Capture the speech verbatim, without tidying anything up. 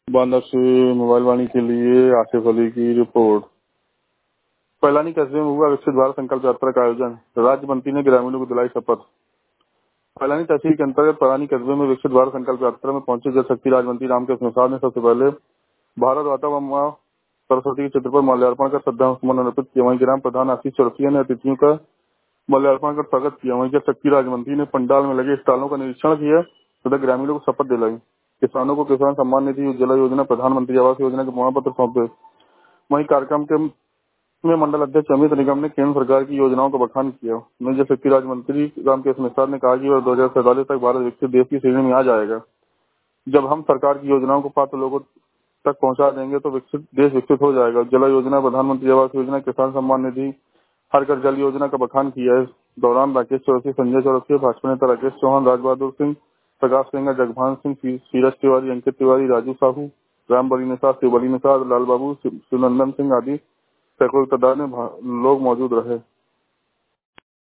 बांदा से मोबाइल वाणी के लिए आसिफ अली की रिपोर्ट। पैलानी कस्बे में हुआ विकसित भारत संकल्प यात्रा का आयोजन, राज्य मंत्री ने ग्रामीणों को दिलाई शपथ। पैलानी तहसील के अंतर्गत पैलानी कस्बे में विकसित भारत संकल्प यात्रा में पहुंचे जल शक्ति राज्य मंत्री रामकृष्ण प्रसाद ने सबसे पहले भारत माता व मां सरस्वती के चित्र पर माल्यार्पण कर श्रद्धा सुमन अर्पित किया। वहीं ग्राम प्रधान आशीष चौरसिया ने अतिथियों का माल्यार्पण कर स्वागत किया। वहीं जल शक्ति राज्य मंत्री ने पंडाल में लगे स्टॉलों का निरीक्षण किया तथा ग्रामीणों को शपथ दिलाई। किसानों को किसान सम्मान निधि, उज्ज्वला योजना, प्रधानमंत्री आवास योजना के प्रमाण पत्र सौंपे। वहीं कार्यक्रम के में मंडल अध्यक्ष अमित निगम ने केंद्र सरकार की योजनाओं का बखान किया। वहीं जल शक्ति राज्य मंत्री रामकृष्ण प्रसाद ने कहा कि वह दो हजार सैतालीस तक भारत विकसित देश की श्रेणी में आ जाएगा। जब हम सरकार की योजनाओं को पात्र लोगों तक पहुंचा देंगे तो विकसित देश विकसित हो जाएगा। उज्ज्वला योजना, प्रधानमंत्री आवास योजना, किसान सम्मान निधि, हर घर जल योजना का बखान किया। इस दौरान राकेश चौरसिया, संजय चौरसिया, भाजपा नेता राकेश चौहान, राज बहादुर सिंह, प्रकाश सिंह, जगभान सिंह, सीरज तिवारी, अंकित तिवारी, राजू साहू, राम बली निषाद, शिव बली निषाद, लाल बाबू, शिवनंदन सिंह आदि सैकड़ों तादाद में लोग मौजूद रहे।